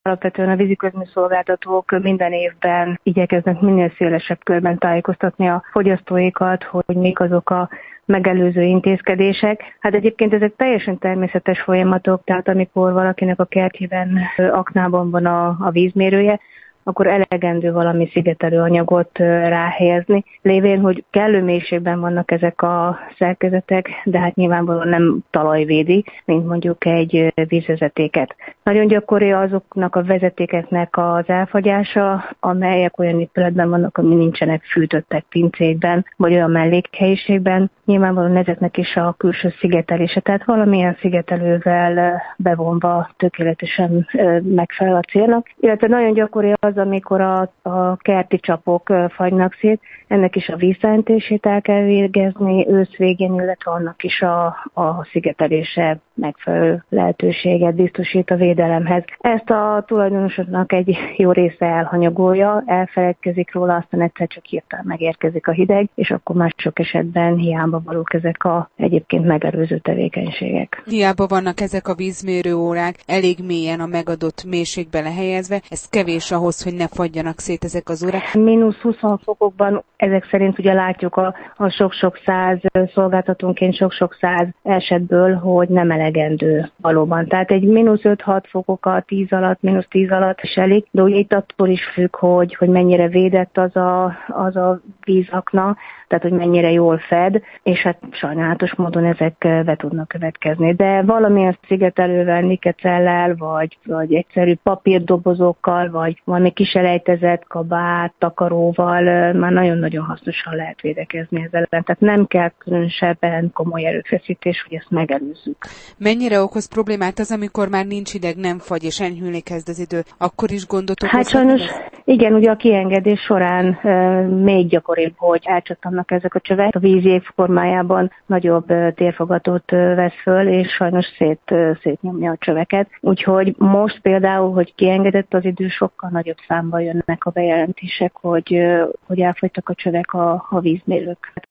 Alapvetően a víziközműszolgáltatók minden évben igyekeznek minél szélesebb körben tájékoztatni a fogyasztóikat, hogy mik azok a megelőző intézkedések. Hát egyébként ezek teljesen természetes folyamatok, tehát amikor valakinek a kertjében, aknában van a vízmérője, akkor elegendő valami szigetelő anyagot ráhelyezni, lévén, hogy kellő mélységben vannak ezek a szerkezetek, de hát nyilvánvalóan nem talajvédi, mint mondjuk egy vízvezetéket. Nagyon gyakori azoknak a vezetékeknek az elfagyása, amelyek olyan épületben vannak, ami nincsenek fűtöttek pincékben, vagy olyan mellékhelyiségben. Nyilvánvalóan ezeknek is a külső szigetelése, tehát valamilyen szigetelővel bevonva tökéletesen megfelel a célnak. Illetve nagyon gyakori az, amikor a kerti csapok fagynak szét, ennek is a vízszántését el kell végezni ősz végén, illetve annak is a szigetelése megfelelő lehetőséget biztosít a védelemhez. Ezt a tulajdonosoknak egy jó része elhanyagolja, elfeledkezik róla, aztán egyszer csak hirtelen megérkezik a hideg, és akkor már sok esetben hiába valók ezek a egyébként megelőző tevékenységek. Hiába vannak ezek a vízmérő órák elég mélyen a megadott mélységbe lehelyezve, ez kevés ahhoz, hogy ne fagyjanak szét ezek az órák. -20 fokokban ezek szerint ugye látjuk a sok-sok száz szolgáltatónként sok-sok száz esetből, hogy nem elegendő valóban. Tehát egy -5-6 fokokat 10 alatt, -10 alatt is elég, de ugye itt attól is függ, hogy mennyire védett az a vízakna, tehát hogy mennyire jól fed, és hát sajnálatos módon ezek be tudnak következni. De valamilyen szigetelővel, nikecellel, vagy egyszerű papírdobozokkal, vagy valami kiselejtezett kabát, takaróval már nagyon-nagyon hasznosan lehet védekezni ezzel ellen. Tehát nem kell különösebben komoly erőfeszítés, hogy ezt megelőzzük. Mennyire okoz problémát az, amikor már nincs hideg, nem fagy, és enyhülni kezd az idő? Akkor is gondot okoz? Hát sajnos, igen, ugye a kiengedés során még gyakoribb, hogy elcsattannak ezek a csövek. A vízjég formájában nagyobb térfogatot vesz föl, és sajnos szétnyomja a csöveket. Úgyhogy most például, hogy kiengedett az idő, sokkal nagyobb számban jönnek a bejelentések, hogy elfogytak a csövek a vízmérők.